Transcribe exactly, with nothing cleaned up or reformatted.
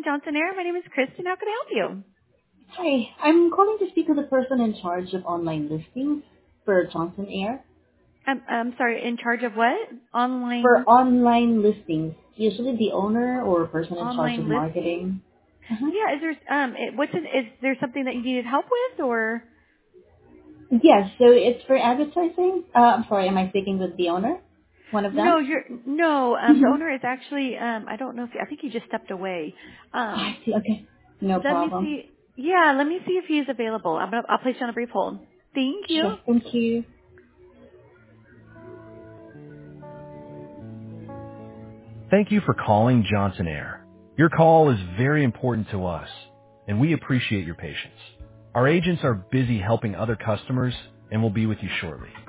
Johnson Air. My name is Kristen. How can I help you? Hi, I'm calling to speak to the person in charge of online listings for Johnson Air. I'm, I'm sorry, in charge of what? For Online online listings, usually the owner or person in charge of online listing? marketing. Uh-huh. Yeah, is there um it, what's in, is there something that you needed help with or Yes, so it's for advertising. Uh, I'm sorry, am I speaking with the owner? One of no, them? you're no, um the Mm-hmm. owner is actually um I don't know if I think he just stepped away. Um I see, okay. No let me problem. see. Yeah, let me see if he's available. I'm gonna I'll place you on a brief hold. Thank you. Sure, thank you. Thank you for calling Johnson Air. Your call is very important to us, and we appreciate your patience. Our agents are busy helping other customers and will be with you shortly.